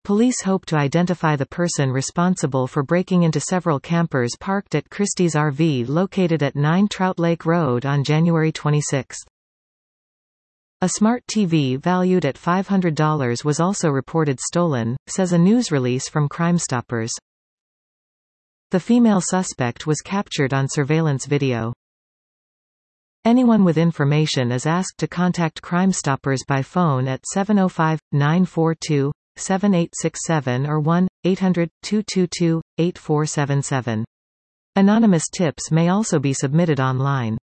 Police hope to identify the person responsible for breaking into several campers parked at Christie's RV located at 9 Trout Lake Road on January 26. A smart TV valued at $500 was also reported stolen, says a news release from Crime Stoppers. The female suspect was captured on surveillance video. Anyone with information is asked to contact Crime Stoppers by phone at 705-942-7867 or 1-800-222-8477. Anonymous tips may also be submitted online.